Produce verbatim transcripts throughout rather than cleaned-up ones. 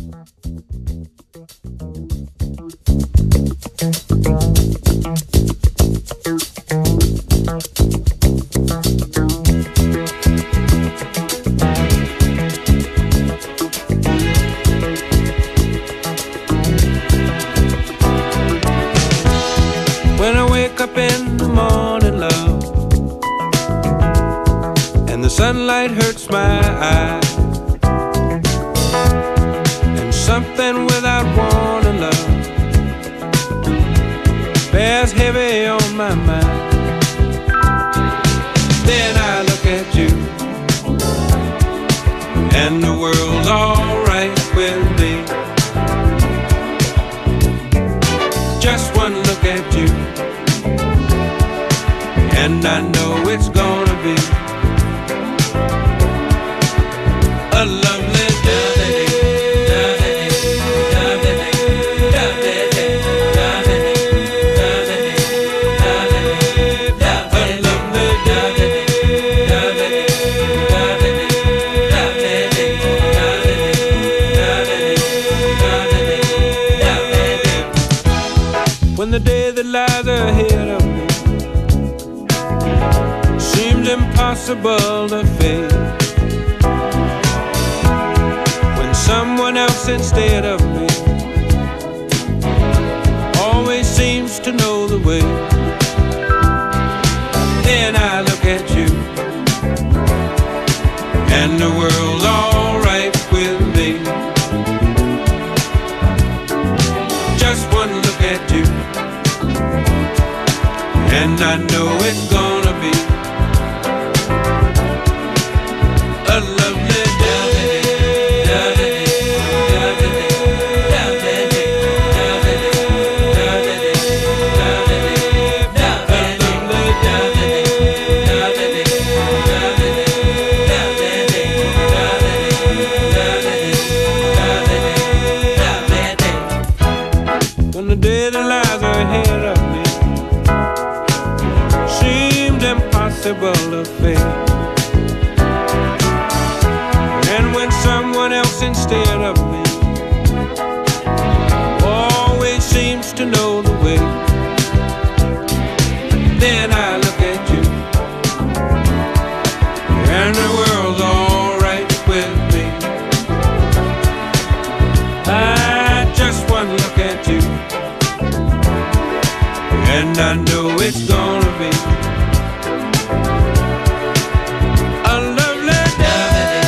When I wake up in the morning, love, and the sunlight hurts my eyes, and something without warning, love, bears heavy on my mind. Then I look at you, and the world's alright with me. Just one look at you, and I know it's gonna be a lovely day. When the day that lies ahead of me seems impossible to face, when someone else instead of me always seems to know the way, then I look at you, and the world's alright with me. Just one look at you, and I know it's gonna be a lovely day. When the day that lies ahead of me seems impossible to face, and when someone else instead of me always seems to know the way, then I look at you, and the world's alright with me. I just one look at you, and I know it's gonna be a lovely day.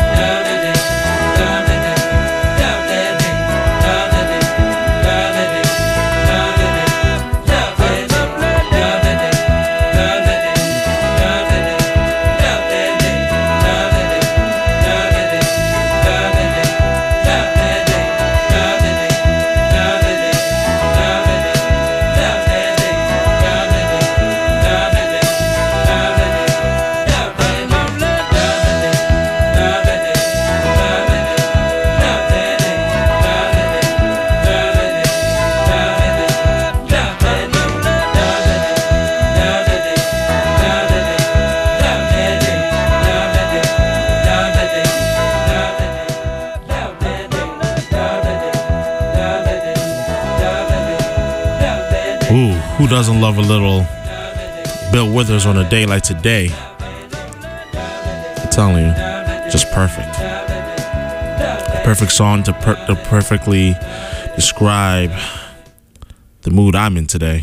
Ooh, who doesn't love a little Bill Withers on a day like today? I'm telling you, just perfect. Perfect song to, per- to perfectly describe the mood I'm in today.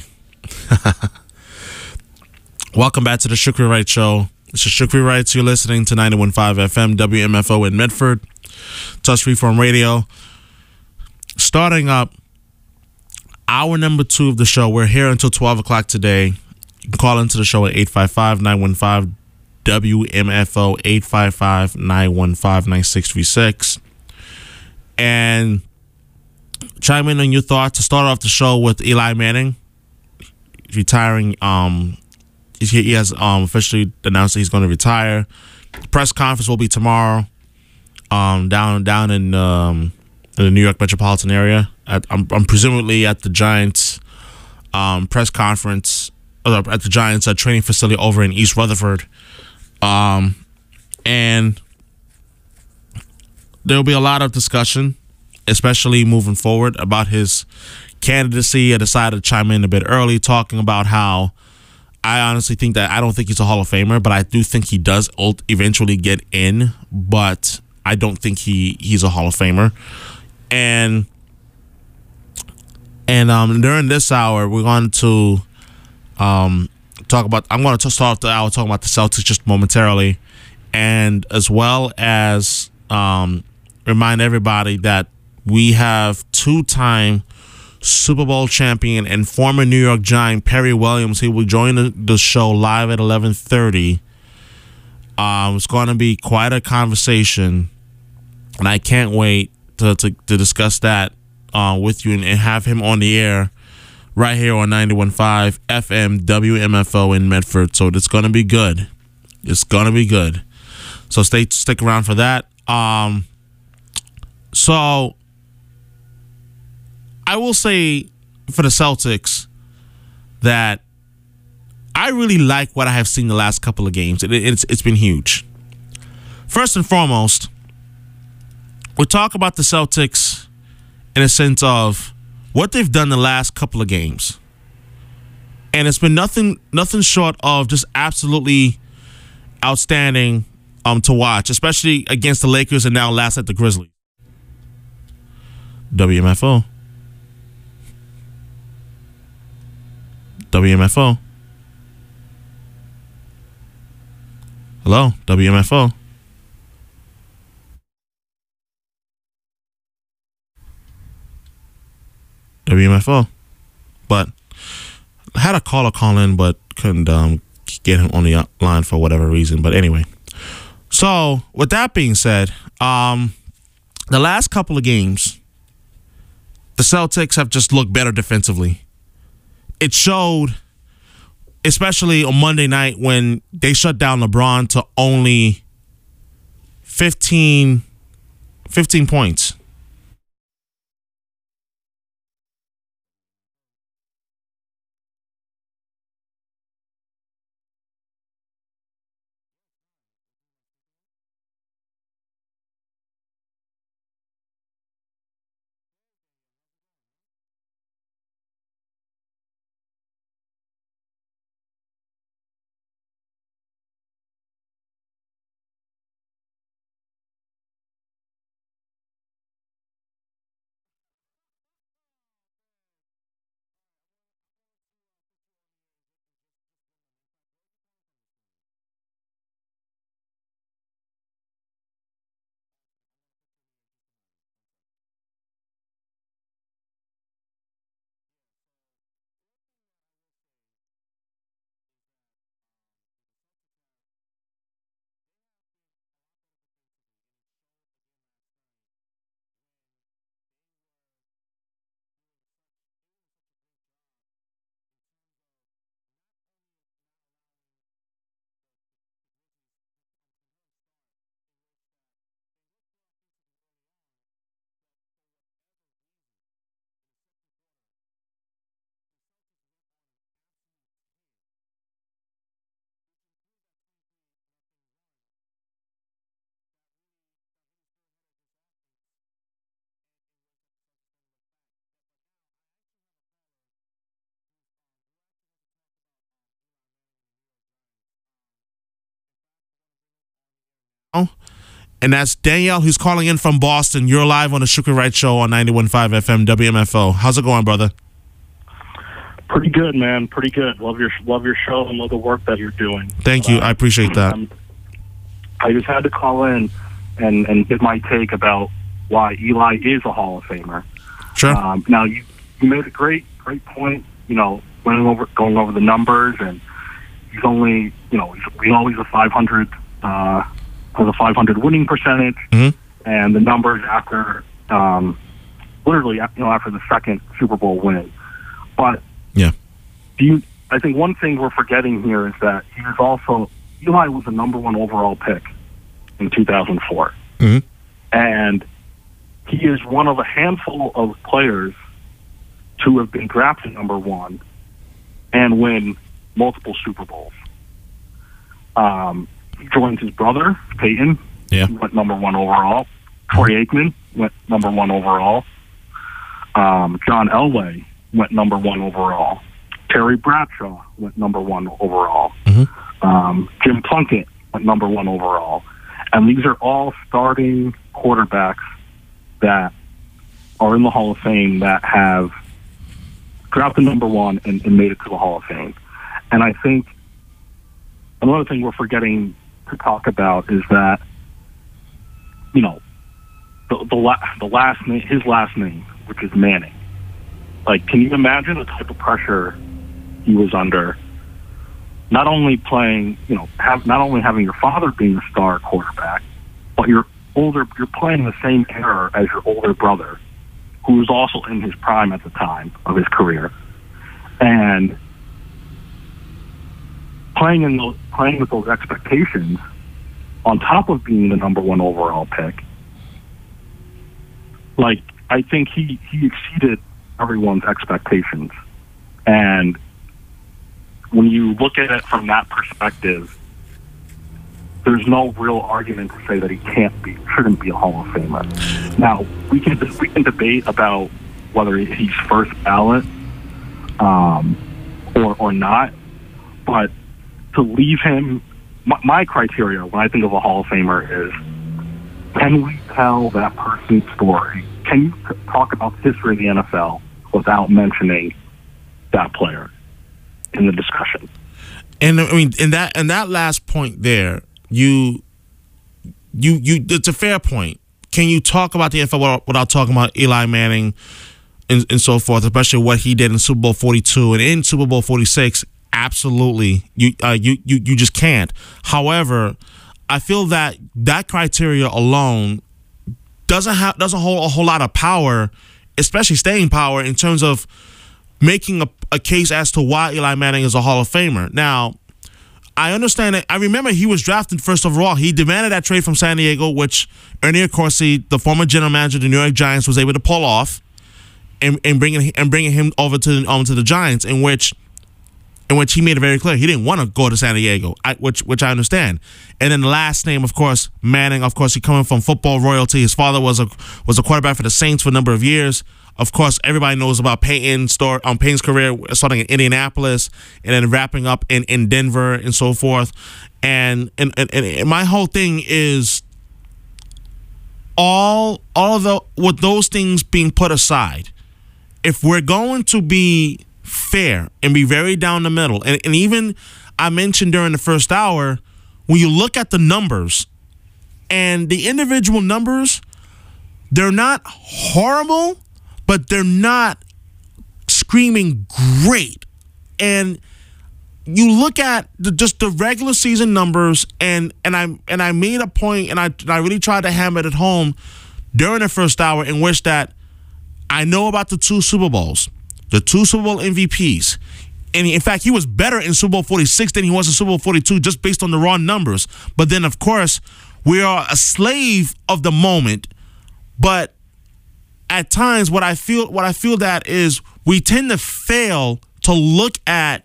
Welcome back to the Shukri Wright Show. This is Shukri Wright. You're listening to ninety-one point five F M W M F O in Medford. Touch Freeform Radio. Starting up hour number two of the show. We're here until twelve o'clock today. You can call into the show at eight five five, nine one five, W M F O, eight five five, nine one five, nine six three six. And chime in on your thoughts. To start off the show with Eli Manning retiring. Um, he, he has um, officially announced that he's going to retire. The press conference will be tomorrow um, down down in, um, in the New York metropolitan area. At, I'm, I'm presumably at the Giants um, press conference, or at the Giants uh, training facility over in East Rutherford. Um, and there will be a lot of discussion especially moving forward, about his candidacy. I decided to chime in a bit early, talking about how I honestly think that I don't think he's a Hall of Famer, but I do think he does ult- eventually get in, but I don't think he, he's a Hall of Famer. And and um, during this hour, we're going to um, talk about, I'm going to start the hour talking about the Celtics just momentarily, and as well as um, remind everybody that we have two-time Super Bowl champion and former New York Giant Perry Williams. He will join the, the show live at eleven thirty. Um, it's going to be quite a conversation, and I can't wait to to, to discuss that uh, with you and, and have him on the air right here on ninety-one point five F M W M F O in Medford. So it's going to be good. It's going to be good. So stay stick around for that. Um, so I will say for the Celtics that I really like what I have seen the last couple of games. It, it's it's been huge. First and foremost, we talk about the Celtics in a sense of what they've done the last couple of games, and it's been nothing nothing short of just absolutely outstanding um to watch, especially against the Lakers and now last at the Grizzlies. W M F O. W M F O. Hello, W M F O. W M F O. But I had a caller call in, but couldn't um, get him on the line for whatever reason. But anyway, so with that being said, um, the last couple of games, the Celtics have just looked better defensively. It showed, especially on Monday night when they shut down LeBron to only fifteen, fifteen points. And that's Danielle, who's calling in from Boston. You're live on the Shukri Wright Show on ninety-one point five F M W M F O. How's it going, brother? Pretty good, man. Pretty good. Love your love your show and love the work that you're doing. Thank you. Uh, I appreciate that. Um, I just had to call in and, and give my take about why Eli is a Hall of Famer. Sure. Um, now, you, you made a great great point, you know, going over, going over the numbers, and he's only, you know, he's, he's always a five hundred, uh, has a five hundred winning percentage, mm-hmm. and the numbers after, um, literally, you know, after the second Super Bowl win. But yeah, do you? I think one thing we're forgetting here is that he was also, Eli was the number one overall pick in two thousand four, mm-hmm. and he is one of a handful of players to have been drafted number one and win multiple Super Bowls. Um, he joins his brother, Peyton, yeah. who went number one overall. Troy Aikman went number one overall. Um, John Elway went number one overall. Terry Bradshaw went number one overall. Mm-hmm. Um, Jim Plunkett went number one overall. And these are all starting quarterbacks that are in the Hall of Fame that have drafted number one and, and made it to the Hall of Fame. And I think another thing we're forgetting to talk about is that, you know, the the, la- the last name, his last name, which is Manning. Like, can you imagine the type of pressure he was under? Not only playing, you know, have not only having your father being a star quarterback, but you're older. You're playing the same era as your older brother, who was also in his prime at the time of his career, and playing in those, playing with those expectations, on top of being the number one overall pick. Like, I think he he exceeded everyone's expectations, and when you look at it from that perspective, there's no real argument to say that he can't be, shouldn't be a Hall of Famer. Now, we can we can debate about whether he's first ballot um, or or not, but to leave him, my, my criteria when I think of a Hall of Famer is, can we tell that person's story? Can you t- talk about the history of the N F L without mentioning that player in the discussion? And I mean, in that in that last point there, you you you it's a fair point. Can you talk about the N F L without, without talking about Eli Manning and, and so forth, especially what he did in Super Bowl forty-two and in Super Bowl forty-six? Absolutely, you uh, you you you just can't. However, I feel that that criteria alone doesn't have doesn't hold a whole lot of power, especially staying power in terms of making a, a case as to why Eli Manning is a Hall of Famer. Now, I understand that. I remember he was drafted first overall. He demanded that trade from San Diego, which Ernie Accorsi, the former general manager of the New York Giants, was able to pull off, and, and bringing and bringing him over to um, to the Giants, in which in which he made it very clear he didn't want to go to San Diego, I, which which I understand. And then the last name, of course, Manning. Of course, he coming from football royalty. His father was a was a quarterback for the Saints for a number of years. Of course, everybody knows about Peyton's story, um, Peyton's career starting in Indianapolis and then wrapping up in, in Denver and so forth. And and, and and my whole thing is all all of the with those things being put aside, if we're going to be fair and be very down the middle, and, and even I mentioned during the first hour, when you look at the numbers and the individual numbers, they're not horrible, but they're not screaming great. And you look at the, just the regular season numbers, and and I and I made a point, and I and I really tried to hammer it at home during the first hour, in which that I know about the two Super Bowls, the two Super Bowl M V Ps. And in fact, he was better in Super Bowl forty-six than he was in Super Bowl forty-two, just based on the raw numbers. But then, of course, we are a slave of the moment. But at times, what I feel, what I feel that is, we tend to fail to look at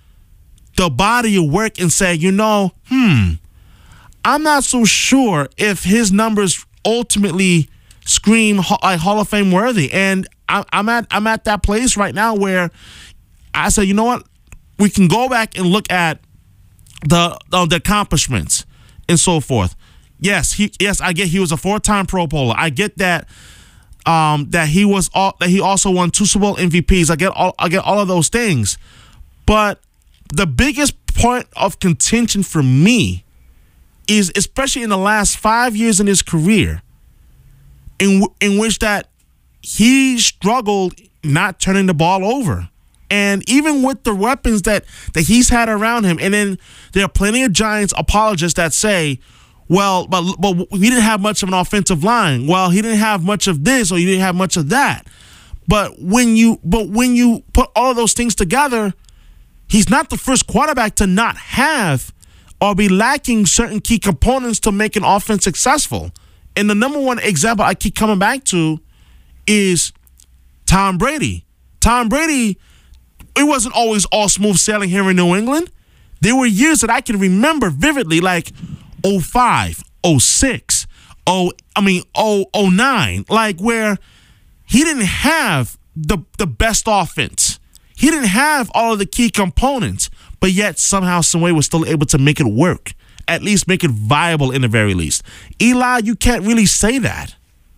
the body of work and say, you know, hmm, I'm not so sure if his numbers ultimately scream like Hall of Fame worthy. And I, I'm at I'm at that place right now where I say, you know what, we can go back and look at the uh, the accomplishments and so forth. Yes, he yes, I get he was a four-time Pro Bowler. I get that. Um, that he was all, that he also won two Super Bowl M V Ps. I get all I get all of those things, but the biggest point of contention for me is, especially in the last five years in his career, in in which that he struggled not turning the ball over, and even with the weapons that that he's had around him, and then there are plenty of Giants apologists that say, well, but but he didn't have much of an offensive line. Well, he didn't have much of this, or he didn't have much of that. But when you but when you put all of those things together, he's not the first quarterback to not have or be lacking certain key components to make an offense successful. And the number one example I keep coming back to is Tom Brady. Tom Brady, it wasn't always all smooth sailing here in New England. There were years that I can remember vividly, like oh five, oh six, oh, I mean, oh, oh nine, like where he didn't have the the best offense. He didn't have all of the key components, but yet somehow, some way, was still able to make it work. At least make it viable in the very least. Eli, you can't really say that.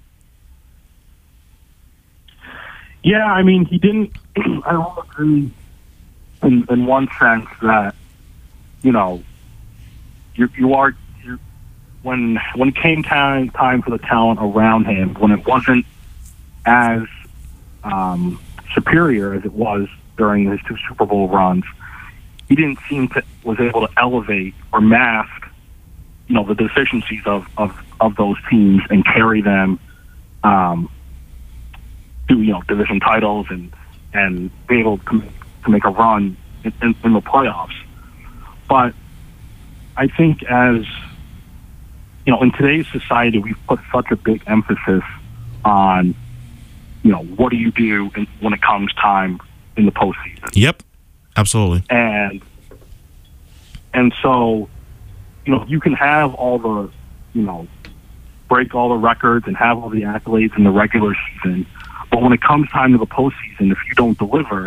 Yeah, I mean, he didn't. I don't agree in, in one sense that, you know, you you are you, when when it came time time for the talent around him, when it wasn't as um, superior as it was during his two Super Bowl runs, he didn't seem to was able to elevate or mask, you know, the deficiencies of, of, of those teams and carry them um, to, you know, division titles and and be able to, to make a run in, in, in the playoffs. But I think as, you know, in today's society, we've put such a big emphasis on, you know, what do you do in, when it comes time in the postseason? Yep, absolutely. And and so, you know, you can have all the, you know, break all the records and have all the accolades in the regular season, but when it comes time to the postseason, if you don't deliver,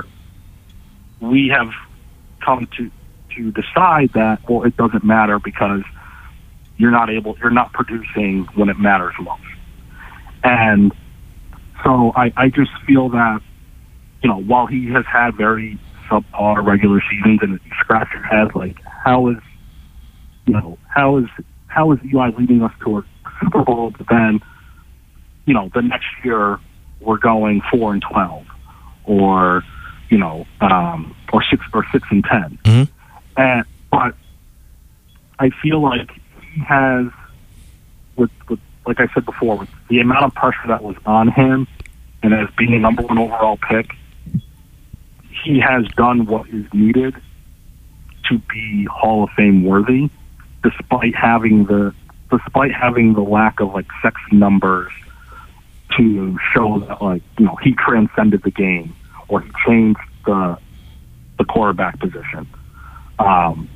we have come to to decide that, well, it doesn't matter because you're not able, you're not producing when it matters most. And so I, I just feel that, you know, while he has had very subpar regular seasons, and you scratch your head, like, how is, you know, how is how is Eli leading us to a Super Bowl? But then, you know, the next year we're going four and twelve, or you know, um, or six or six and ten. Mm-hmm. And but I feel like he has, with, with like I said before, with the amount of pressure that was on him, and as being a number one overall pick, he has done what is needed to be Hall of Fame worthy, despite having the despite having the lack of like sexy numbers to show that, like, you know, he transcended the game or he changed the the quarterback position. Um,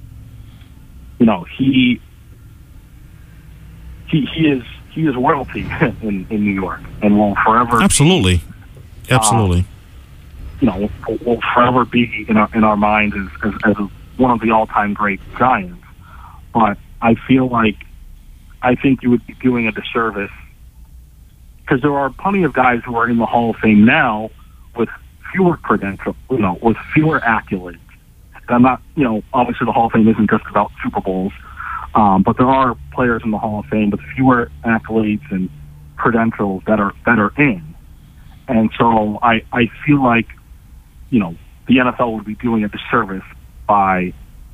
you know, he he he is he is royalty in, in New York, and will forever absolutely, absolutely. Um, you know, will, will forever be in our in our minds as, as, as one of the all-time great Giants. But I feel like I think you would be doing a disservice, because there are plenty of guys who are in the Hall of Fame now with fewer credentials, you know, with fewer accolades. And I'm not, you know, obviously the Hall of Fame isn't just about Super Bowls, um, but there are players in the Hall of Fame with fewer accolades and credentials that are that are in. And so I, I feel like, you know, the N F L would be doing a disservice by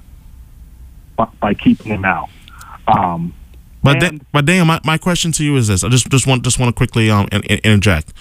by, by keeping him out. Um, but da- but Daniel, my, my question to you is this: I just just want just want to quickly um in, in, interject.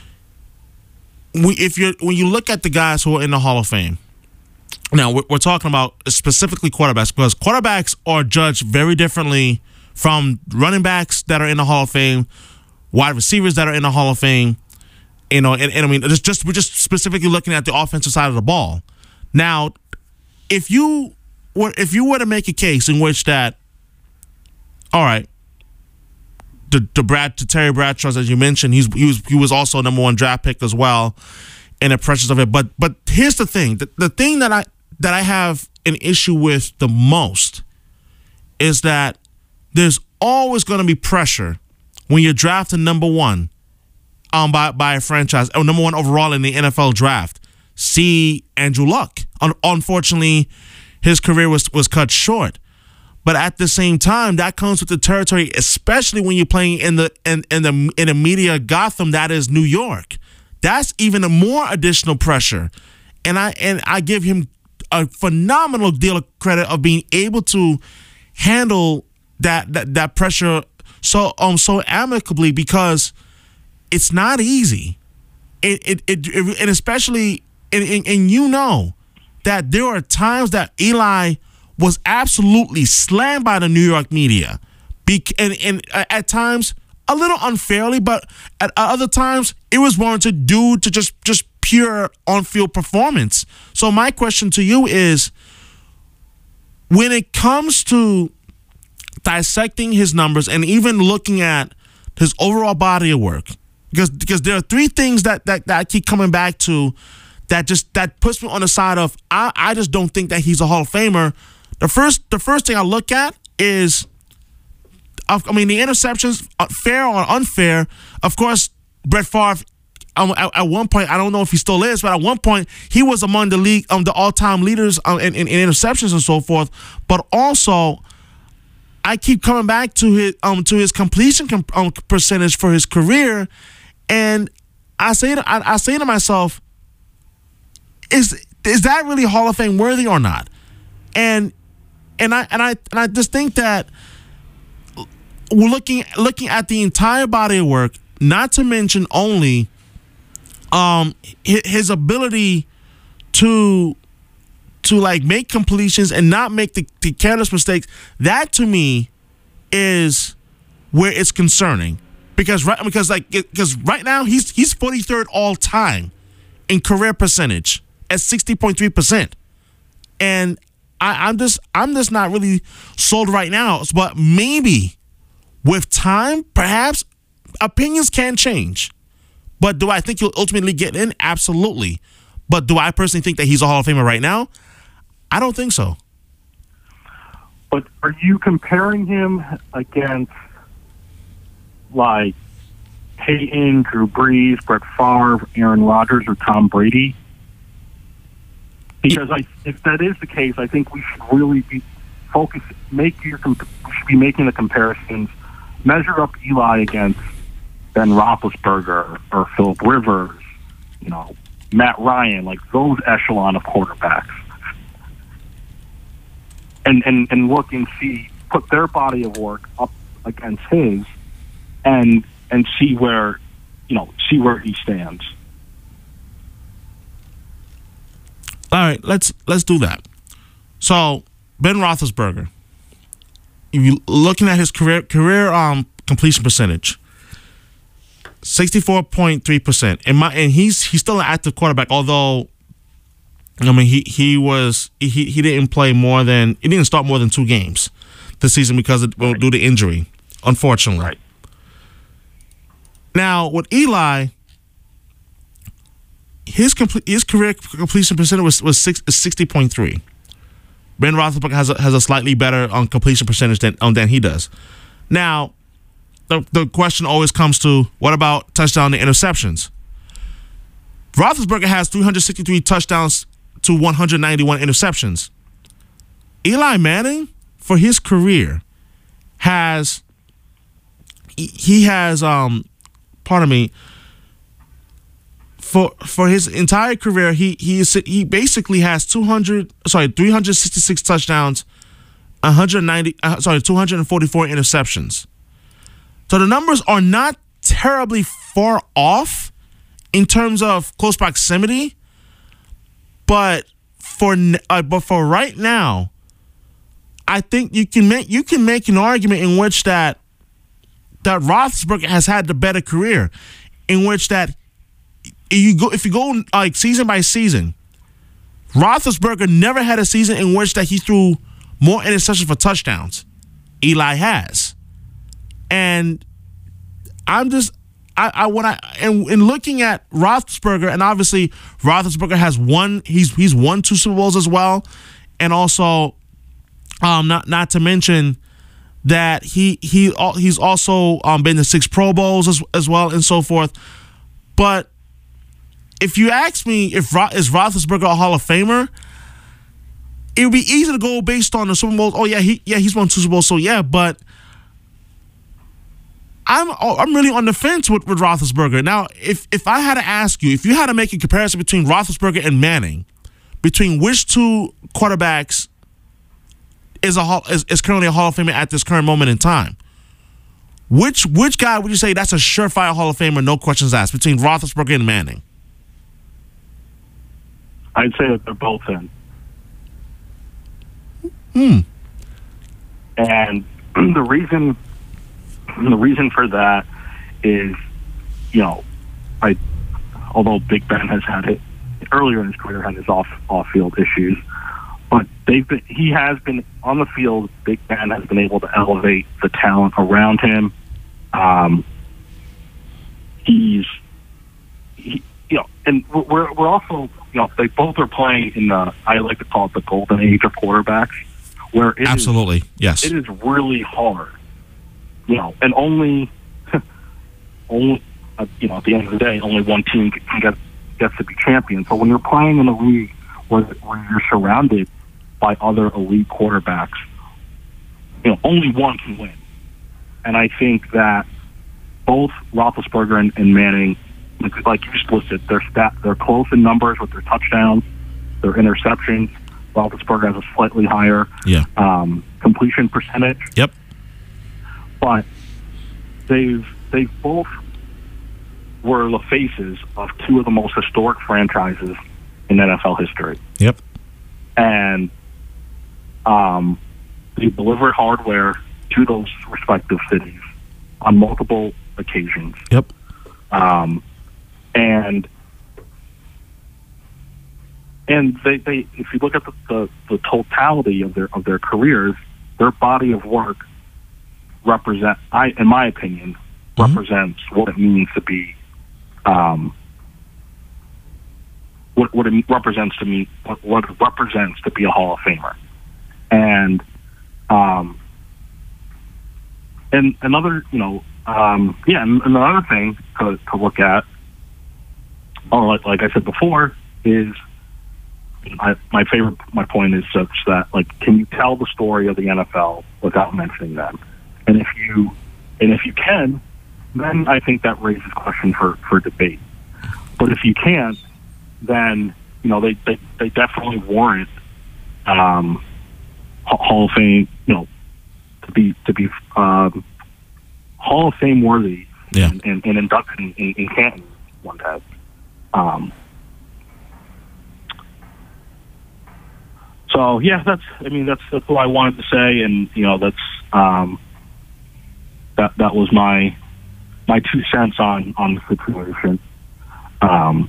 We, if you're when you look at the guys who are in the Hall of Fame, now we're, we're talking about specifically quarterbacks, because quarterbacks are judged very differently from running backs that are in the Hall of Fame, wide receivers that are in the Hall of Fame. You know, and, and I mean, just, just we're just specifically looking at the offensive side of the ball. Now, if you were if you were to make a case in which that, all right, the the Brad to Terry Bradshaw, as you mentioned, he's he was he was also a number one draft pick as well, and the pressures of it. But but here's the thing: the, the thing that I that I have an issue with the most is that there's always going to be pressure when you're drafting number one. Um, by by a franchise, or number one overall in the N F L draft. See Andrew Luck. Un- unfortunately, his career was was cut short. But at the same time, that comes with the territory, especially when you're playing in the in, in the in the media Gotham that is New York. That's even a more additional pressure. And I and I give him a phenomenal deal of credit of being able to handle that that, that pressure so um so amicably, because it's not easy. It, it, it, it and especially, and, and, and you know that there are times that Eli was absolutely slammed by the New York media, Be, and, and at times a little unfairly, but at other times it was warranted due to just, just pure on-field performance. So my question to you is, when it comes to dissecting his numbers and even looking at his overall body of work, because because there are three things that that, that I keep coming back to that just that puts me on the side of I, I just don't think that he's a Hall of Famer. The first the first thing I look at is, I mean, the interceptions, fair or unfair. Of course, Brett Favre, um, at, at one point, I don't know if he still is, but at one point, he was among the league, um, the all-time leaders um, in, in, in interceptions and so forth. But also, I keep coming back to his um to his completion com- um, percentage for his career, and I say to, I, I say to myself, is is that really Hall of Fame worthy or not? And and I and I and I just think that we're looking looking at the entire body of work, not to mention only um his ability to to like make completions and not make the, the careless mistakes. That to me is where it's concerning, because right because like because right now he's he's forty-third all time in career percentage at sixty point three percent, and I, I'm just I'm just not really sold right now. But maybe with time, perhaps opinions can change. But do I think he'll ultimately get in? Absolutely. But do I personally think that he's a Hall of Famer right now? I don't think so. But are you comparing him against, like, Peyton, Drew Brees, Brett Favre, Aaron Rodgers, or Tom Brady? Because I, if that is the case, I think we should really be focus. Make your we should be making the comparisons. Measure up Eli against Ben Roethlisberger or Phillip Rivers, you know, Matt Ryan, like those echelon of quarterbacks, and and and look and see, put their body of work up against his, and and see where, you know, see where he stands. All right, let's let's do that. So Ben Roethlisberger, if you looking at his career career um completion percentage, sixty-four point three percent. And my and he's he's still an active quarterback, although I mean he he was he he didn't play more than he didn't start more than two games this season because of well, due to injury, unfortunately. Right. Now with Eli, his complete his career completion percentage was was six, sixty point three. Ben Roethlisberger has a, has a slightly better um, completion percentage than um, than he does. Now, the the question always comes to, what about touchdown and interceptions? Roethlisberger has three hundred sixty-three touchdowns to one hundred ninety-one interceptions. Eli Manning, for his career, has he has um, pardon me. For for his entire career, he he is, he basically has two hundred sorry three hundred sixty-six touchdowns, one hundred ninety uh, sorry two hundred forty-four interceptions. So the numbers are not terribly far off in terms of close proximity, but for uh, but for right now, I think you can make you can make an argument in which that that Roethlisberger has had the better career, in which that. You go if you go like season by season, Roethlisberger never had a season in which that he threw more interceptions for touchdowns. Eli has, and I'm just I, I when I and in looking at Roethlisberger, and obviously Roethlisberger has won he's he's won two Super Bowls as well, and also um not not to mention that he he he's also um been to six Pro Bowls as as well and so forth, but. If you ask me if Ro- is Roethlisberger a Hall of Famer, it would be easy to go based on the Super Bowls. Oh yeah, he yeah he's won two Super Bowls, so yeah. But I'm I'm really on the fence with, with Roethlisberger. Now, if if I had to ask you, if you had to make a comparison between Roethlisberger and Manning, between which two quarterbacks is a hall, is, is currently a Hall of Famer at this current moment in time, which which guy would you say that's a surefire Hall of Famer, no questions asked, between Roethlisberger and Manning? I'd say that they're both in. Hmm. And the reason, the reason for that is, you know, I, although Big Ben has had it earlier in his career, had his off off field issues, but they've been, he has been on the field. Big Ben has been able to elevate the talent around him. Um, he's, he, you know, and we're we're also, you know, they both are playing in the, I like to call it the golden age of quarterbacks, where it absolutely is, yes, it is really hard, you know, and only, only, uh, you know, at the end of the day, only one team can get gets to be champion. So when you're playing in a league where, where you're surrounded by other elite quarterbacks, you know, only one can win. And I think that both Roethlisberger and, and Manning, like, like you just listed, they're stat, they're close in numbers with their touchdowns, their interceptions. Roethlisberger has a slightly higher yeah. um, completion percentage. Yep. But they've they've both were the faces of two of the most historic franchises in N F L history. Yep. And um, they delivered hardware to those respective cities on multiple occasions. Yep. Um, and and they, they if you look at the, the, the totality of their of their careers, their body of work represent I in my opinion mm-hmm. represents what it means to be um, what what it represents to me what, what it represents to be a Hall of Famer. And um and another you know um yeah and another thing to, to look at, oh like, like I said before, is I, my favorite my point is such that, like, can you tell the story of the N F L without mentioning them? And if you and if you can, then I think that raises a question for, for debate. But if you can't, then you know they, they, they definitely warrant um, Hall of Fame, you know, to be to be um, Hall of Fame worthy, yeah. and, and, and inducted in, in, in Canton one time. Um, so yeah, that's I mean that's that's what I wanted to say, and you know that's um, that that was my my two cents on on the situation. Um,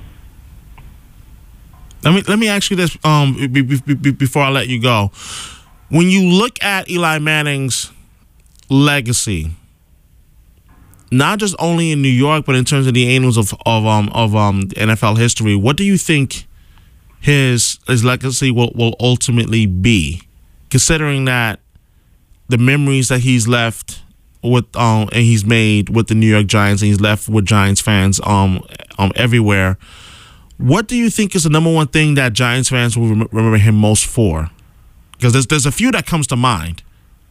let me let me ask you this um, b- b- b- before I let you go. When you look at Eli Manning's legacy, not just only in New York, but in terms of the annals of of um of um N F L history, what do you think his his legacy will, will ultimately be, considering that the memories that he's left with um and he's made with the New York Giants, and he's left with Giants fans um um everywhere? What do you think is the number one thing that Giants fans will rem- remember him most for? Because there's there's a few that comes to mind.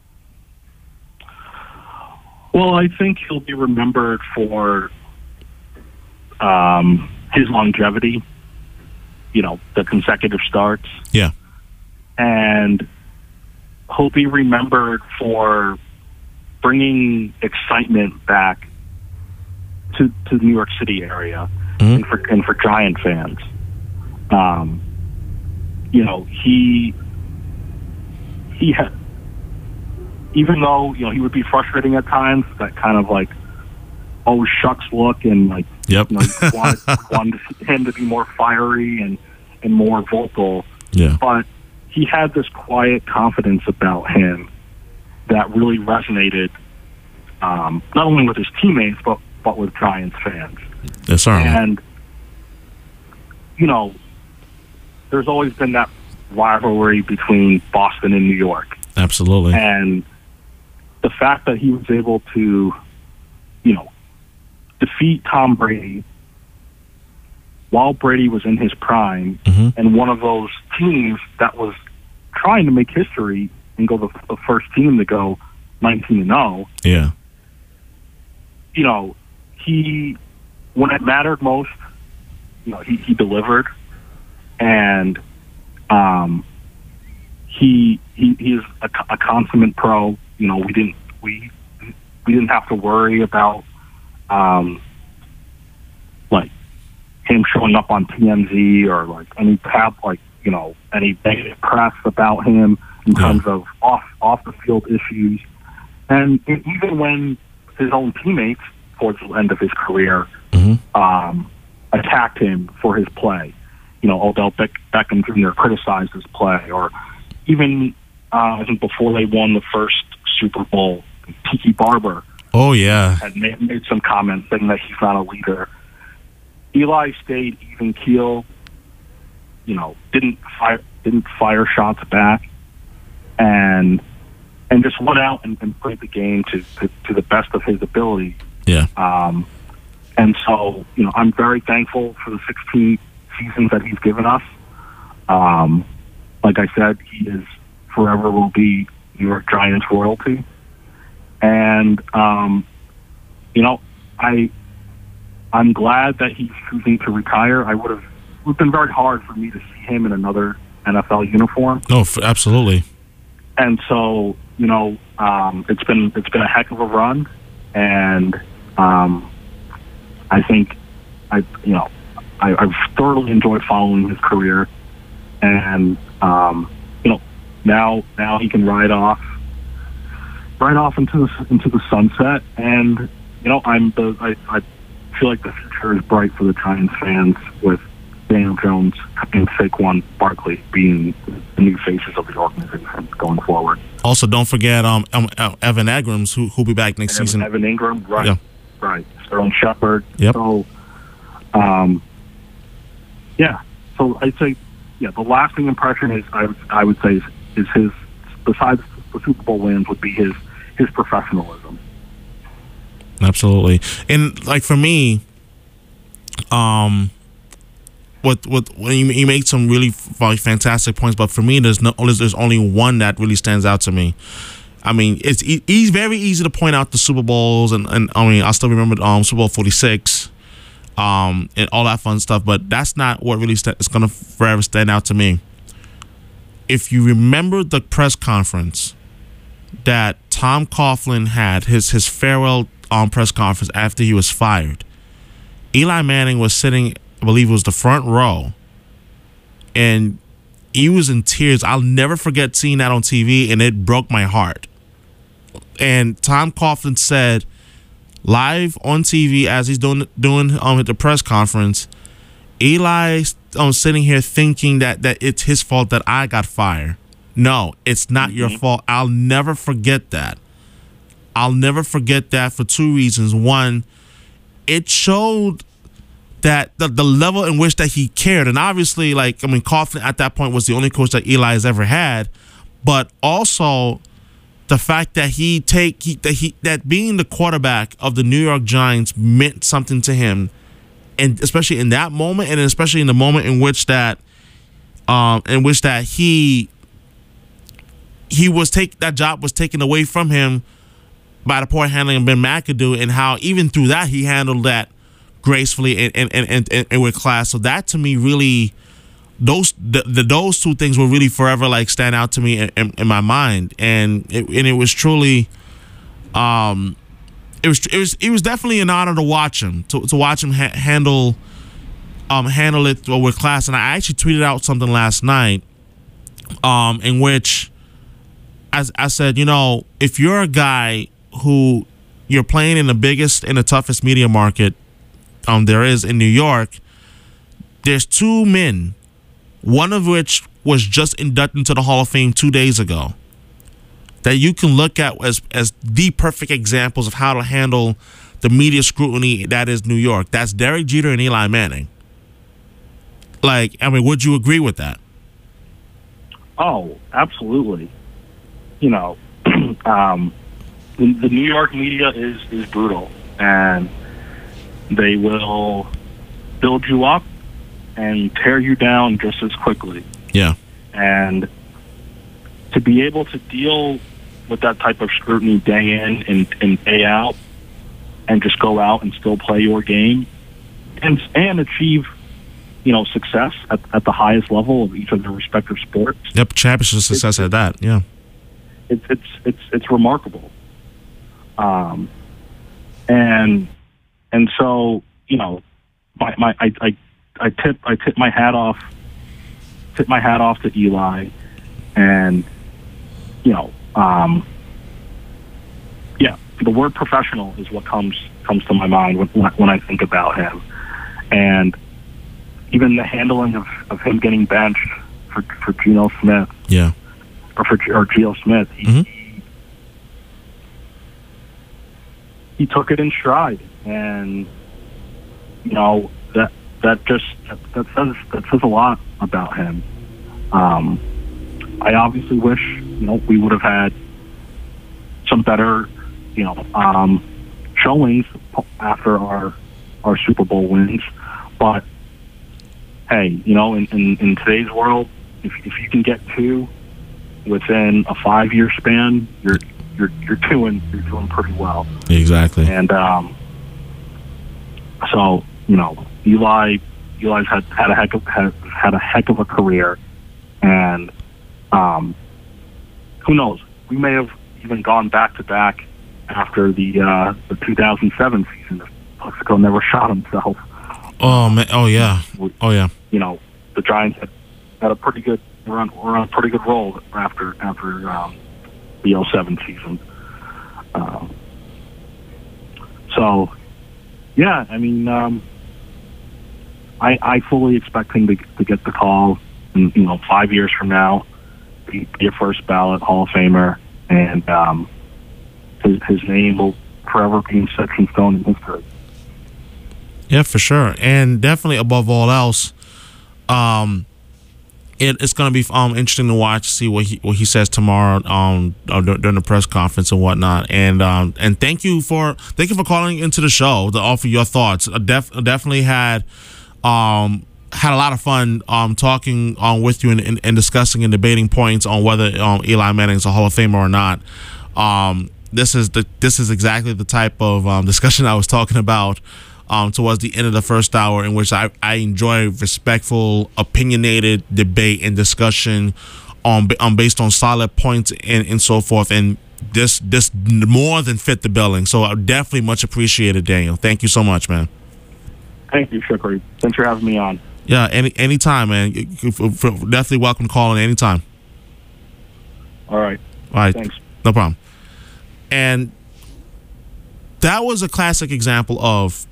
Well, I think he'll be remembered for um, his longevity, you know, the consecutive starts. Yeah. And he'll be remembered for bringing excitement back to, to the New York City area, mm-hmm. and, for, and for Giant fans. Um, you know, he, he had, even though, you know, he would be frustrating at times, that kind of like, oh shucks look, and like, yep. you know, you wanted, wanted him to be more fiery and, and more vocal. Yeah. But he had this quiet confidence about him that really resonated, um, not only with his teammates, but, but with Giants fans. Yes, sir. And, you know, there's always been that rivalry between Boston and New York. Absolutely. And the fact that he was able to, you know, defeat Tom Brady while Brady was in his prime, mm-hmm. and one of those teams that was trying to make history and go the, the first team to go nineteen and oh. Yeah. You know, he, when it mattered most, you know, he, he delivered, and um, he he he is a, a consummate pro. You know, we didn't we we didn't have to worry about um, like him showing up on T M Z or like any tab like you know any negative press about him in yeah. terms of off off the field issues, and it, even when his own teammates towards the end of his career mm-hmm. um, attacked him for his play, you know, Odell Beck- Beckham Junior criticized his play, or even uh, I think before they won the first Super Bowl, Tiki Barber Oh yeah, had made, made some comments saying that he's not a leader. Eli stayed even keel. You know, didn't fire didn't fire shots back, and and just went out and, and played the game to, to to the best of his ability. yeah, Um, and so, you know, I'm very thankful for the sixteen seasons that he's given us. Um, like I said, he is forever will be New York Giants royalty. And, um, you know, I, I'm glad that he's choosing to retire. I would have, it would have been very hard for me to see him in another N F L uniform. no, f- absolutely. And so, you know, um, it's been it's been a heck of a run, and um, I think I you know I, I've thoroughly enjoyed following his career, and um, you know now now he can ride off ride off into the into the sunset, and you know I'm the I, I feel like the future is bright for the Giants fans with Daniel Jones and Saquon Barkley being the new faces of the organization going forward. Also, don't forget um, um uh, Evan Engrams, who who'll be back next And season. Evan Ingram, right, Yeah. right. Sterling Shepard. Yep. So, um, yeah. So I'd say, yeah, the lasting impression is I would I would say is, is his besides the Super Bowl wins would be his his professionalism. Absolutely, and like for me, um. What what when you, you made some really f- fantastic points, but for me, there's no there's only one that really stands out to me. I mean, it's e- it's very easy to point out the Super Bowls, and, and I mean, I still remember um, Super Bowl forty-six, um, and all that fun stuff. But that's not what really st- is gonna forever stand out to me. If you remember the press conference that Tom Coughlin had, his his farewell um, press conference after he was fired, Eli Manning was sitting, I believe it was the front row, and he was in tears. I'll never forget seeing that on T V, and it broke my heart. And Tom Coughlin said, live on T V as he's doing doing um, at the press conference, Eli um, sitting here thinking that, that it's his fault that I got fired. No, it's not mm-hmm. your fault. I'll never forget that. I'll never forget that for two reasons. One, it showed that the, the level in which that he cared, and obviously, like, I mean, Coughlin at that point was the only coach that Eli has ever had, but also the fact that he take he, that he that being the quarterback of the New York Giants meant something to him, and especially in that moment, and especially in the moment in which that, um, in which that he he was take that job was taken away from him by the poor handling of Ben McAdoo, and how even through that he handled that gracefully and and, and, and and with class. So that to me really, those the, the those two things will really forever like stand out to me in, in, in my mind, and it, and it was truly, um, it was it was it was definitely an honor to watch him to to watch him ha- handle, um handle it with class. And I actually tweeted out something last night, um, in which, as I said, you know, if you're a guy who you're playing in the biggest and the toughest media market Um, there is in New York, there's two men, one of which was just inducted into the Hall of Fame two days ago, that you can look at as as the perfect examples of how to handle the media scrutiny that is New York. That's Derek Jeter and Eli Manning. Like, I mean, would you agree with that? Oh, absolutely. You know, um, the, the New York media is, is brutal, and they will build you up and tear you down just as quickly. Yeah. And to be able to deal with that type of scrutiny day in and, and day out, and just go out and still play your game and and achieve, you know, success at, at the highest level of each of their respective sports. Yep, championship success it's, at that. Yeah. It's it's it's it's remarkable. Um, and. And so, you know, my, my I, I I tip I tip my hat off tip my hat off to Eli, and you know, um, yeah, the word professional is what comes comes to my mind when when I think about him, and even the handling of, of him getting benched for for Geno Smith. Yeah. or for or Geno Smith, he, Mm-hmm. he he took it in stride, and you know that that just that, that says that says a lot about him. Um, I obviously wish you know we would have had some better you know um, showings after our our Super Bowl wins, but hey, you know in, in, in today's world, if if you can get two within a five year span, you're you're you're doing you're doing pretty well. Exactly. And um, so you know, Eli Eli's had had a heck of had, had a heck of a career, and um, who knows? We may have even gone back to back after the uh, the two thousand seven season if Plexico never shot himself. Oh man! Oh yeah! Oh yeah! You know, the Giants had, had a pretty good were on, were on a pretty good roll after after um, the oh seven season. Um, so, yeah, I mean, um, I I fully expect him to to get the call. In, you know, five years from now, be, be a first ballot Hall of Famer, and um, his his name will forever be set in stone in history. Yeah, for sure, and definitely above all else, um, it, it's going to be um interesting to watch, see what he what he says tomorrow um during the press conference and whatnot. And um and thank you for thank you for calling into the show to offer your thoughts. I def, definitely had um had a lot of fun um talking um with you and, and, and discussing and debating points on whether um Eli Manning's a Hall of Famer or not. Um, this is the this is exactly the type of um, discussion I was talking about. Um, towards the end of the first hour, in which I, I enjoy respectful, opinionated debate and discussion on um, based on solid points and, and so forth. And this this more than fit the billing. So I definitely much appreciated, Daniel. Thank you so much, man. Thank you, Shukri. Thanks for having me on. Yeah, any anytime, man. You, you, definitely welcome to call in anytime. All right. All right. Thanks. No problem. And that was a classic example of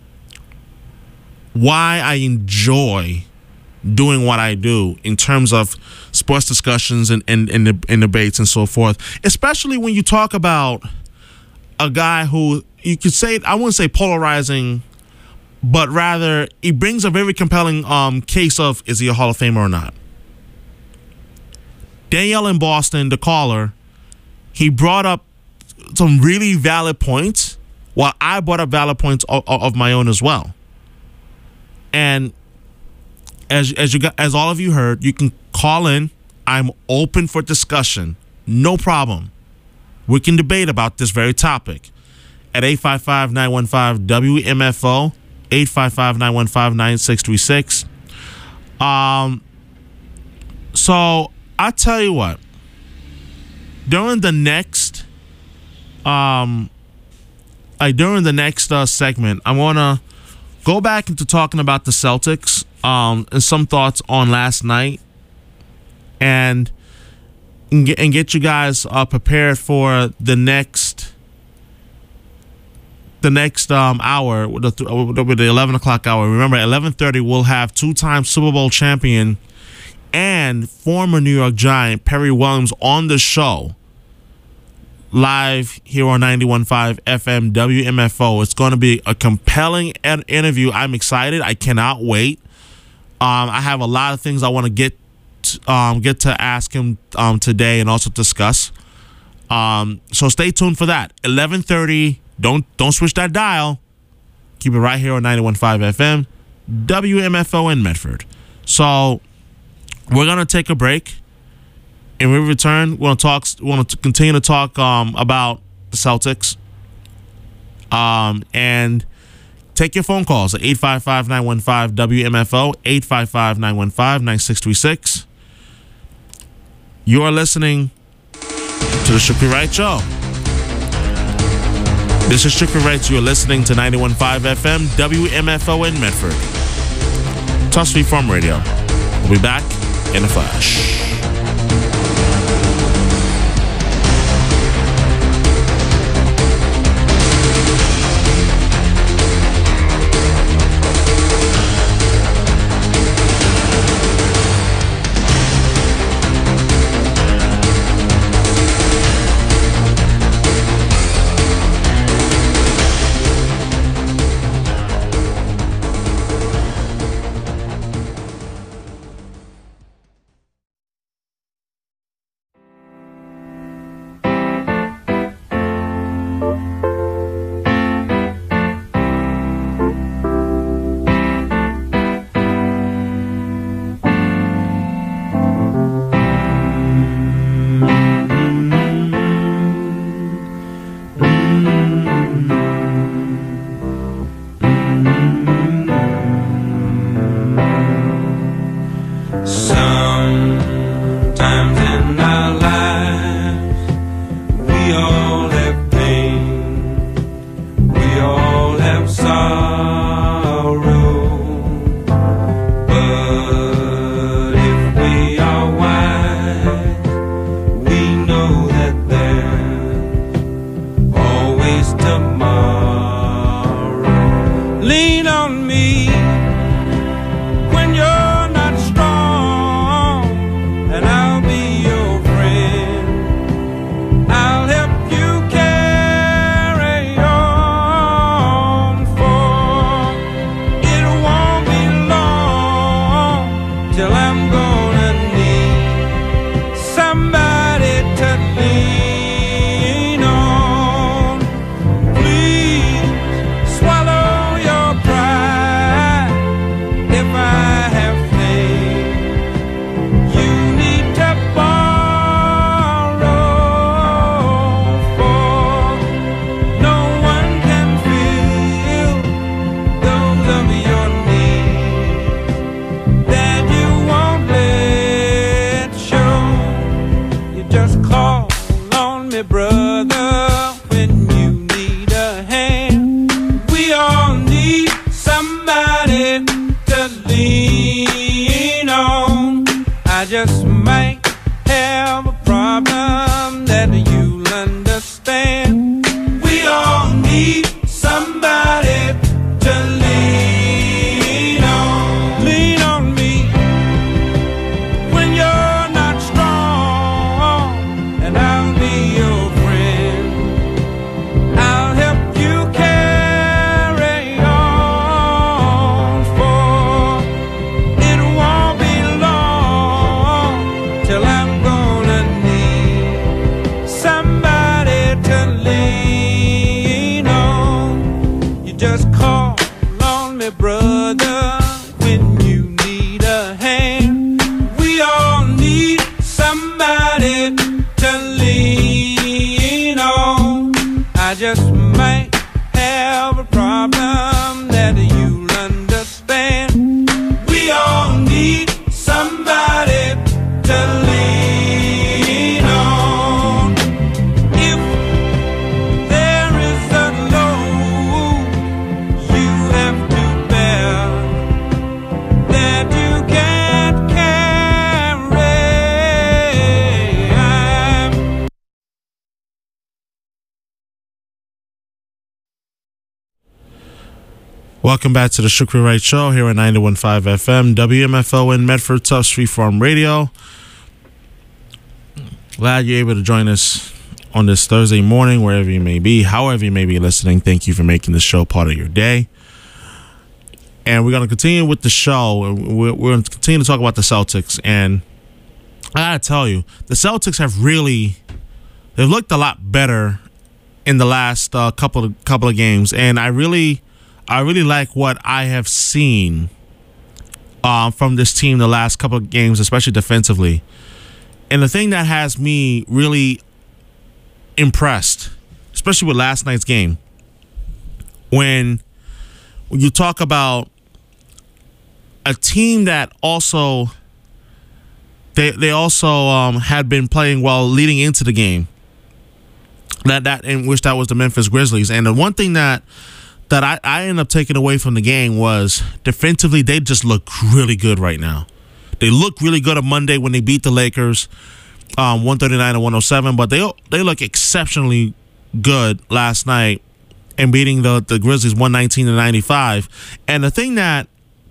why I enjoy doing what I do in terms of sports discussions and, and, and, and debates and so forth, especially when you talk about a guy who you could say, I wouldn't say polarizing, but rather he brings a very compelling um, case of, is he a Hall of Famer or not? Danielle in Boston, the caller, he brought up some really valid points, while I brought up valid points of, of my own as well. And as as you got, as all of you heard, you can call in. I'm open for discussion. No problem. We can debate about this very topic at eight five five, nine one five, W M F O, eight five five, nine one five, nine six three six. Um, so I tell you what, during the next um like during the next uh, segment, I wanna go back into talking about the Celtics um, and some thoughts on last night, and and get, and get you guys uh, prepared for the next the next um, hour with the, with the eleven o'clock hour. Remember, at eleven thirty we'll have two-time Super Bowl champion and former New York Giant Perry Williams on the show live here on ninety-one point five F M W M F O. It's going to be a compelling ed- interview. I'm excited. I cannot wait. Um, I have a lot of things I want to get t- um, get to ask him um, today and also discuss. Um, so stay tuned for that. eleven thirty. Don't don't switch that dial. Keep it right here on ninety-one point five F M W M F O in Medford. So we're gonna take a break. And when we return, we want to talk. We want to continue to talk um, about the Celtics. Um, and take your phone calls at eight five five, nine one five, W M F O, eight five five, nine one five, nine six three six. You are listening to the Shukri Wright Show. This is Shukri Wright. You are listening to ninety-one point five F M, W M F O in Medford. Touch Free Farm Radio. We'll be back in a flash. me when you're not strong, and I'll be your friend. I'll help you carry on, for it won't be long till I'm gonna need somebody to lean on. Please swallow your pride if I have faith you need to borrow, for no one can fill those of your needs that you won't let show. You just call on me, brother, when you need a hand. We all need somebody to lean on. I just might have a problem that you'll understand. We all need somebody to lean on. Lean on me when you're not strong, and I'll be your friend. I'll help you carry on, for it won't be long till I'm gonna need somebody to lean on. You just call on me, brother, when you need a hand. We all need somebody to lean on. I just might have a problem that you'll understand. We all need somebody to lean on. If there is a load you have to bear that you can't carry, I'm Welcome back to the Shukri Wright Show here at ninety-one point five F M, W M F O in Medford, Tough Street Farm Radio. Glad you're able to join us on this Thursday morning, wherever you may be, however you may be listening. Thank you for making this show part of your day. And we're going to continue with the show. We're, we're going to continue to talk about the Celtics. And I got to tell you, the Celtics have really, they've looked a lot better in the last uh, couple of couple of games. And I really, I really like what I have seen uh, from this team the last couple of games, especially defensively. And the thing that has me really impressed, especially with last night's game, when, when you talk about a team that also they they also um, had been playing well leading into the game, that that in which that was the Memphis Grizzlies. And the one thing that that I, I ended up taking away from the game was defensively, they just look really good right now. They look really good on Monday when they beat the Lakers, um, one thirty-nine to one oh seven. But they they look exceptionally good last night and beating the, the Grizzlies one nineteen to ninety-five. And the thing that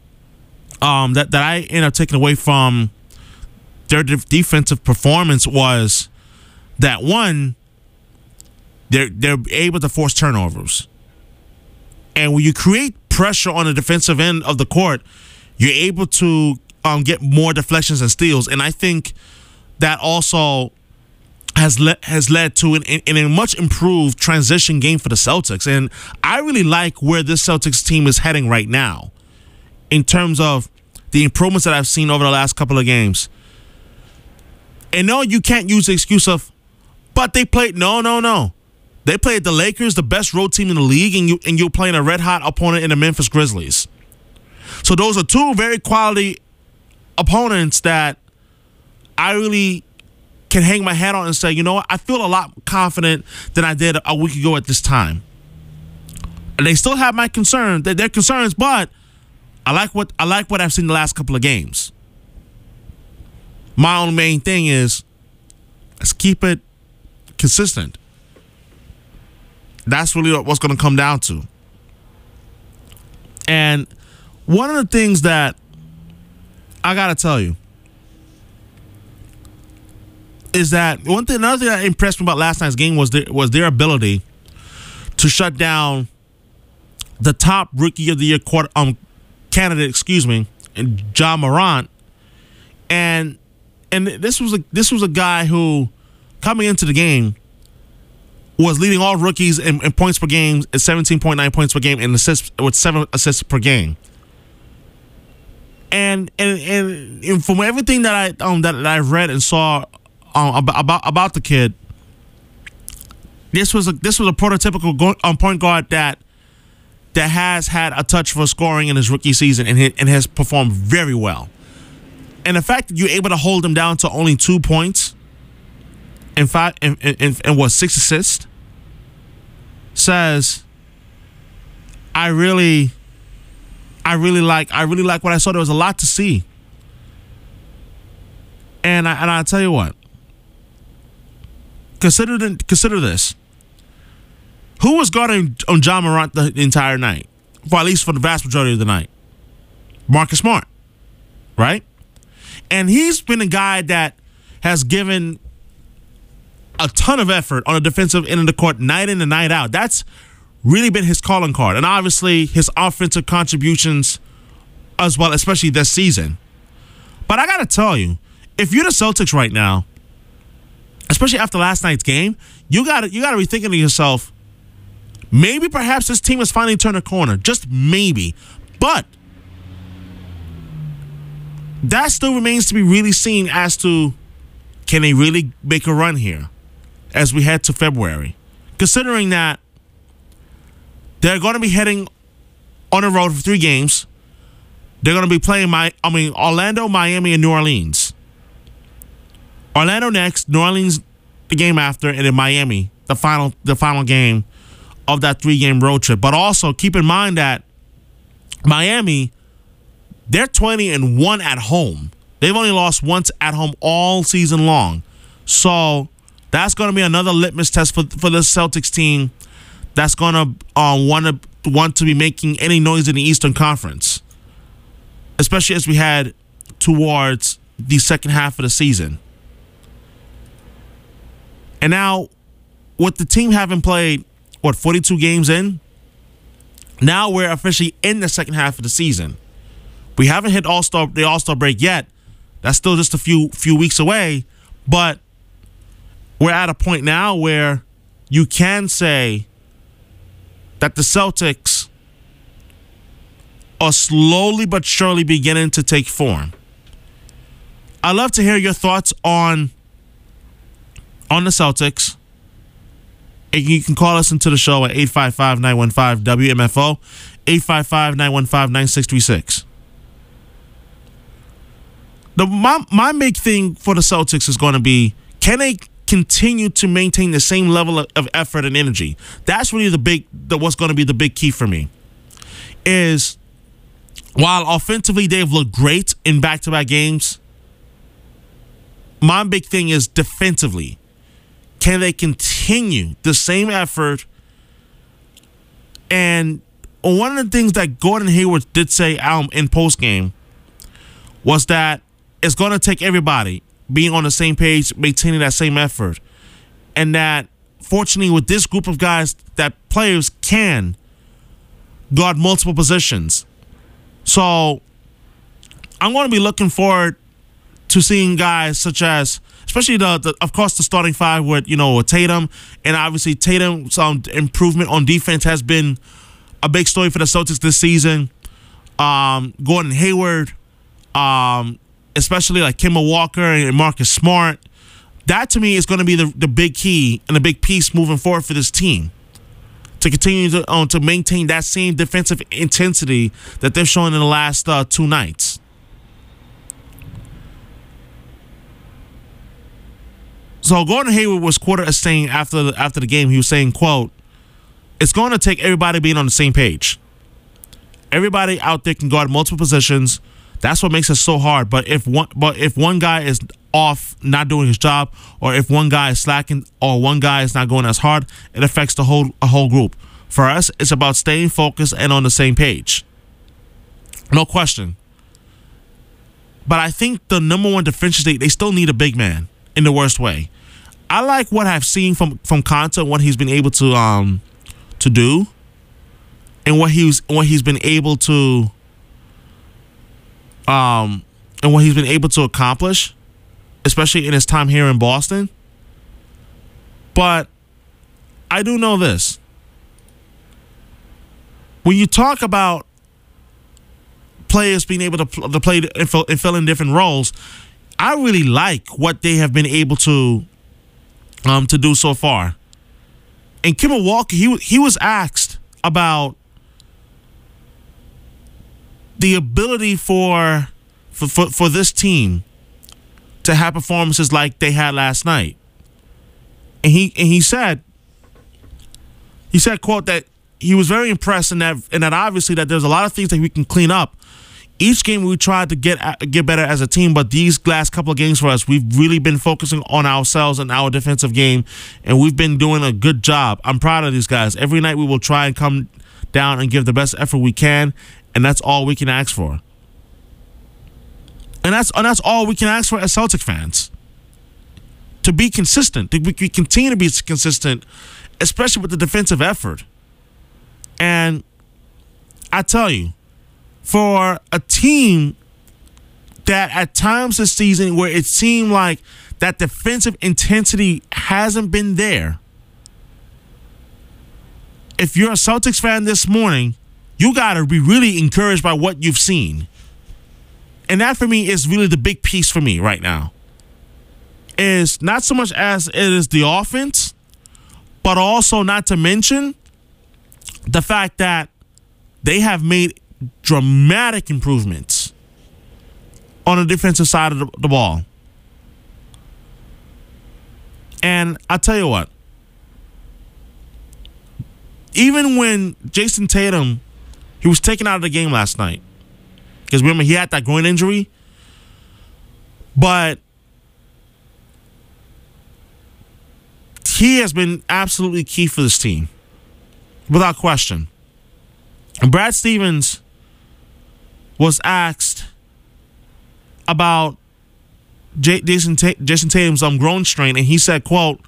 um that, that I ended up taking away from their de- defensive performance was that, one, they're they're able to force turnovers. And when you create pressure on the defensive end of the court, you're able to um, get more deflections and steals. And I think that also has led has led to an, an, a much improved transition game for the Celtics. And I really like where this Celtics team is heading right now in terms of the improvements that I've seen over the last couple of games. And no, you can't use the excuse of, but they played. No, no, no. They played the Lakers, the best road team in the league, and you and you're playing a red-hot opponent in the Memphis Grizzlies. So those are two very quality opponents that I really can hang my hat on and say, you know what, I feel a lot confident than I did a week ago at this time. And they still have my concern, their concerns, but I like what I like what I've seen the last couple of games. My only main thing is, let's keep it consistent. That's really what's going to come down to. And one of the things that I gotta tell you is that one thing, another thing that impressed me about last night's game was their, was their ability to shut down the top rookie of the year quarter, um, candidate, excuse me, and Ja Morant, and and this was a this was a guy who coming into the game was leading all rookies in, in points per game at seventeen point nine points per game and assists with seven assists per game. And and and, and from everything that I um that, that I read and saw um, about, about about the kid, this was a this was a prototypical go, um, point guard that that has had a touch for scoring in his rookie season and and has performed very well. And the fact that you're able to hold him down to only two points and five and and, and what six assists says I really I really like I really like what I saw. There was a lot to see. And I and I'll tell you what. Consider the, consider this. Who was guarding on Ja Morant the entire night? For at least for the vast majority of the night. Marcus Smart. Right? And he's been a guy that has given a ton of effort on the defensive end of the court night in and night out. That's really been his calling card. And obviously his offensive contributions as well, especially this season. But I got to tell you, if you're the Celtics right now, especially after last night's game, you got to you got to be thinking to yourself, maybe perhaps this team has finally turned a corner. Just maybe. But that still remains to be really seen as to can they really make a run here as we head to February. Considering that they're going to be heading on the road for three games. They're going to be playing my I mean Orlando, Miami, and New Orleans. Orlando next, New Orleans the game after, and then Miami, the final the final game of that three-game road trip. But also keep in mind that Miami, they're twenty and one at home. They've only lost once at home all season long. So that's going to be another litmus test for for the Celtics team that's going to uh, want to want to be making any noise in the Eastern Conference, especially as we head towards the second half of the season. And now, with the team having played, what, forty-two games in, now we're officially in the second half of the season. We haven't hit All-Star the All-Star break yet. That's still just a few few weeks away. But we're at a point now where you can say that the Celtics are slowly but surely beginning to take form. I'd love to hear your thoughts on on the Celtics. And you can call us into the show at eight five five, nine one five, W M F O, eight five five, nine one five, nine six three six. The, my, my big thing for the Celtics is going to be, can they continue to maintain the same level of, of effort and energy? That's really the big, the, what's going to be the big key for me. Is while offensively they've looked great in back-to-back games, my big thing is defensively. Can they continue the same effort? And one of the things that Gordon Hayward did say um, in postgame was that it's going to take everybody being on the same page, maintaining that same effort. And that, fortunately, with this group of guys, that players can guard multiple positions. So I'm going to be looking forward to seeing guys such as, especially the, the of course, the starting five with, you know, Tatum. And obviously Tatum's um, improvement on defense has been a big story for the Celtics this season. Um, Gordon Hayward, um, especially like Kemba Walker and Marcus Smart. That, to me, is going to be the, the big key and the big piece moving forward for this team. To continue to, um, to maintain that same defensive intensity that they've shown in the last uh, two nights. So Gordon Hayward was quoted as saying after the, after the game, he was saying, quote, "It's going to take everybody being on the same page. Everybody out there can guard multiple positions. That's what makes it so hard. But if one, but if one guy is off, not doing his job, or if one guy is slacking, or one guy is not going as hard, it affects the whole a whole group. For us, it's about staying focused and on the same page." No question. But I think the number one deficiency, they still need a big man in the worst way. I like what I've seen from from Konta, what he's been able to um to do, and what he's what he's been able to um and what he's been able to accomplish, especially in his time here in Boston. But I do know this. When you talk about players being able to, pl- to play and fill, and fill in different roles, I really like what they have been able to um, to do so far. And Kemba Walker, he he was asked about the ability for for, for for this team to have performances like they had last night, and he and he said he said quote that he was very impressed and that and that obviously that there's a lot of things that we can clean up. Each game we tried to get get better as a team, but these last couple of games for us, we've really been focusing on ourselves and our defensive game, and we've been doing a good job. I'm proud of these guys. Every night we will try and come down and give the best effort we can, and that's all we can ask for. And that's and that's all we can ask for as Celtic fans. To be consistent, to we continue to be consistent, especially with the defensive effort. And I tell you, for a team that at times this season where it seemed like that defensive intensity hasn't been there, if you're a Celtics fan this morning, you got to be really encouraged by what you've seen. And that for me is really the big piece for me right now. Is not so much as it is the offense, but also not to mention the fact that they have made dramatic improvements on the defensive side of the, the ball. And I'll tell you what, even when Jason Tatum, he was taken out of the game last night, because remember, he had that groin injury, but he has been absolutely key for this team, without question. And Brad Stevens was asked about J- Jason, Ta- Jason Tatum's um, groin strain, and he said, quote,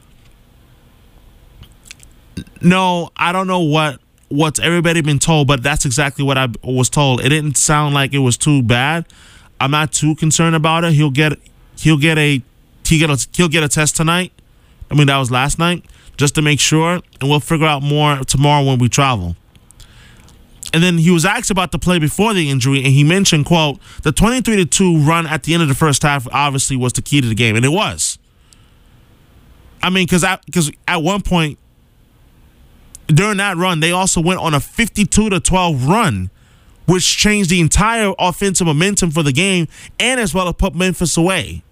no, I don't know what what's everybody been told, but that's exactly what I was told. It didn't sound like it was too bad. I'm not too concerned about it. He'll get he'll get a he'll get a, he'll get a test tonight. I mean, that was last night, just to make sure, and we'll figure out more tomorrow when we travel. And then he was asked about the play before the injury, and he mentioned, quote, the twenty-three to two run at the end of the first half obviously was the key to the game, and it was. I mean, because because at one point during that run, they also went on a fifty-two to twelve run, which changed the entire offensive momentum for the game, and as well as put Memphis away.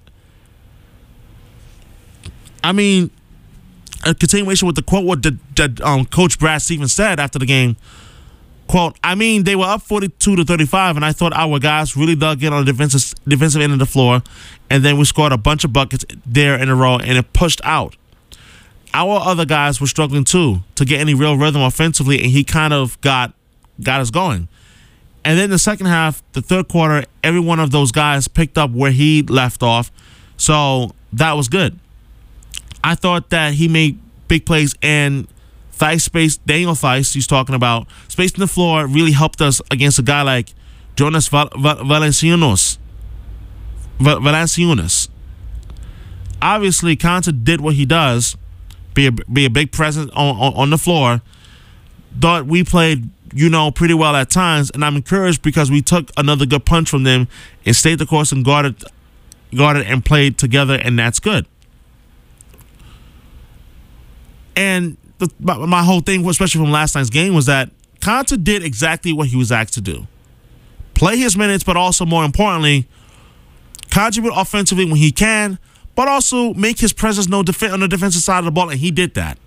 I mean, a continuation with the quote what the, the, um, Coach Brad Stevens said after the game. Quote, I mean, they were up forty-two to thirty-five, and I thought our guys really dug in on the defensive defensive end of the floor, and then we scored a bunch of buckets there in a row, and it pushed out. Our other guys were struggling too to get any real rhythm offensively, and he kind of got got us going. And then the second half, the third quarter, every one of those guys picked up where he left off, so that was good. I thought that he made big plays, and Theis space, Daniel Theis, he's talking about, spacing the floor really helped us against a guy like Jonas Val- Val- Valanciunas. Val- Valanciunas. Obviously, Konta did what he does, be a, be a big presence on, on, on the floor. Thought we played, you know, pretty well at times, and I'm encouraged because we took another good punch from them and stayed the course and guarded, guarded and played together, and that's good. And the, my whole thing, especially from last night's game, was that Konta did exactly what he was asked to do. Play his minutes, but also, more importantly, contribute offensively when he can, but also make his presence known def- on the defensive side of the ball, and he did that.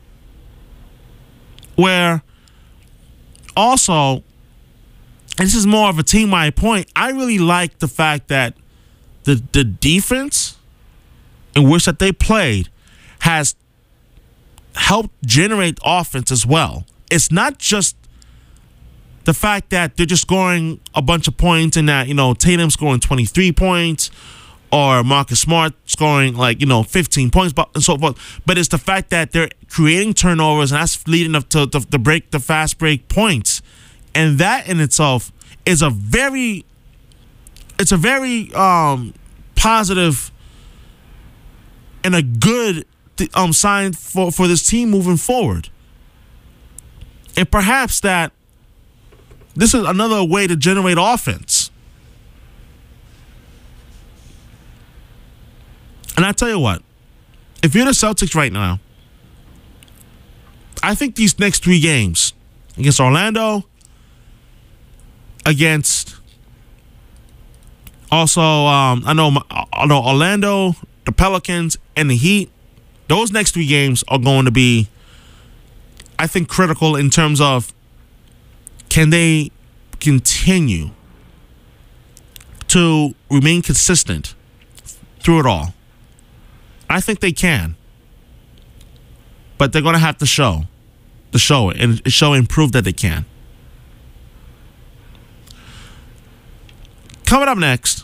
Where, also, and this is more of a team-wide point, I really like the fact that the the defense in which that they played has helped generate offense as well. It's not just the fact that they're just scoring a bunch of points and that, you know, Tatum scoring twenty-three points or Marcus Smart scoring like, you know, fifteen points and so forth. But it's the fact that they're creating turnovers and that's leading up to the break, the fast break points. And that in itself is a very, it's a very um, positive and a good um, sign for, for this team moving forward. And perhaps that this is another way to generate offense. And I tell you what, if you're the Celtics right now, I think these next three games against Orlando, against also um, I know I know Orlando, the Pelicans, and the Heat, those next three games are going to be, I think, critical in terms of can they continue to remain consistent through it all. I think they can. But they're going to have to show, to show it, and show and prove that they can. Coming up next,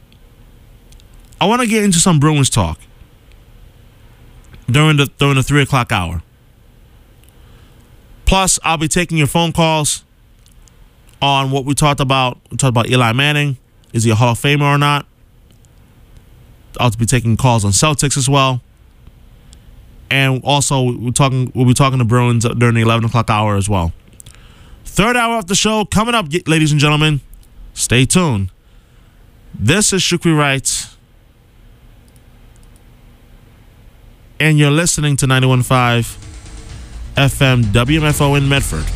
I want to get into some Bruins talk during the during the three o'clock hour. Plus, I'll be taking your phone calls on what we talked about. We talked about Eli Manning. Is he a Hall of Famer or not? I'll be taking calls on Celtics as well. And also, we're talking, we'll be talking to Bruins during the eleven o'clock hour as well. Third hour of the show coming up, ladies and gentlemen. Stay tuned. This is Shukri Wright. And you're listening to ninety-one point five F M W M F O in Medford.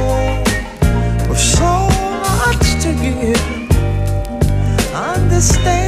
Stay